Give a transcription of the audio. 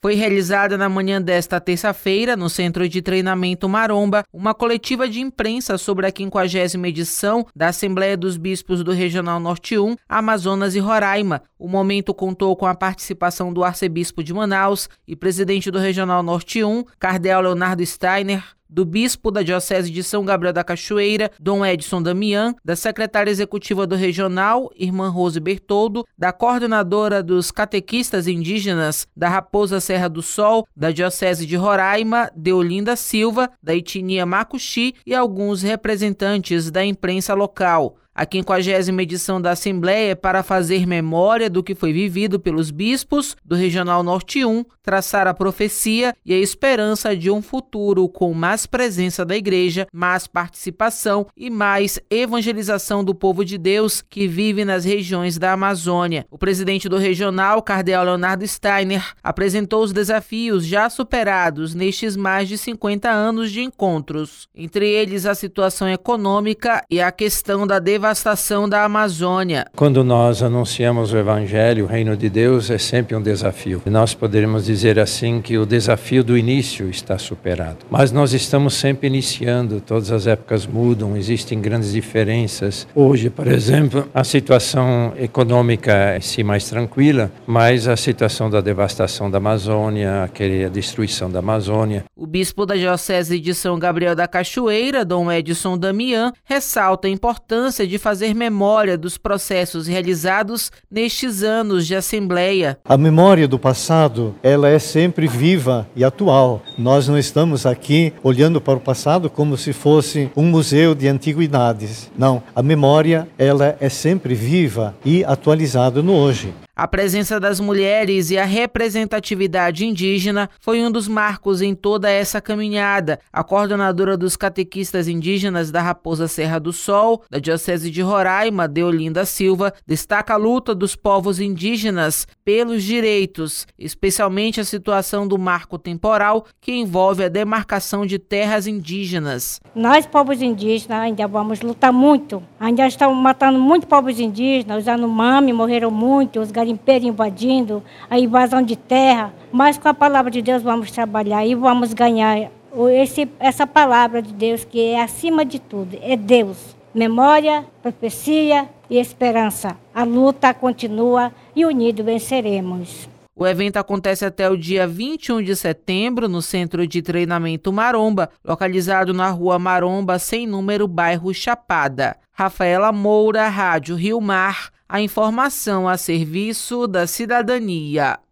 Foi realizada na manhã desta terça-feira, no Centro de Treinamento Maromba, uma coletiva de imprensa sobre a 50ª edição da Assembleia dos Bispos do Regional Norte 1, Amazonas e Roraima. O momento contou com a participação do arcebispo de Manaus e presidente do Regional Norte 1, cardeal Leonardo Steiner, do bispo da Diocese de São Gabriel da Cachoeira, Dom Edson Damian, da secretária executiva do Regional, Irmã Rose Bertoldo, da coordenadora dos catequistas indígenas da Raposa Serra do Sol, da Diocese de Roraima, Deolinda Silva, da etnia Macuxi e alguns representantes da imprensa local. A 50ª edição da Assembleia é para fazer memória do que foi vivido pelos bispos do Regional Norte 1, traçar a profecia e a esperança de um futuro com mais presença da Igreja, mais participação e mais evangelização do povo de Deus que vive nas regiões da Amazônia. O presidente do Regional, cardeal Leonardo Steiner, apresentou os desafios já superados nestes mais de 50 anos de encontros, entre eles a situação econômica e a questão da devastação da Amazônia. Quando nós anunciamos o Evangelho, o Reino de Deus é sempre um desafio. Nós poderíamos dizer assim que o desafio do início está superado. Mas nós estamos sempre iniciando, todas as épocas mudam, existem grandes diferenças. Hoje, por exemplo, a situação econômica é sim mais tranquila, mas a situação da devastação da Amazônia, a destruição da Amazônia. O bispo da Diocese de São Gabriel da Cachoeira, Dom Edson Damian, ressalta a importância de fazer memória dos processos realizados nestes anos de Assembleia. A memória do passado, ela é sempre viva e atual. Nós não estamos aqui olhando para o passado como se fosse um museu de antiguidades. Não, a memória, ela é sempre viva e atualizada no hoje. A presença das mulheres e a representatividade indígena foi um dos marcos em toda essa caminhada. A coordenadora dos catequistas indígenas da Raposa Serra do Sol, da Diocese de Roraima, Deolinda Silva, destaca a luta dos povos indígenas pelos direitos, especialmente a situação do marco temporal que envolve a demarcação de terras indígenas. Nós, povos indígenas, ainda vamos lutar muito. Ainda estão matando muitos povos indígenas, os Yanomami morreram muito, os garimpeiros invadindo, a invasão de terra. Mas com a palavra de Deus vamos trabalhar e vamos ganhar essa palavra de Deus que é acima de tudo, é Deus. Memória, profecia e esperança. A luta continua e unidos venceremos. O evento acontece até o dia 21 de setembro no Centro de Treinamento Maromba, localizado na Rua Maromba, sem número, bairro Chapada. Rafaela Moura, Rádio Rio Mar, a informação a serviço da cidadania.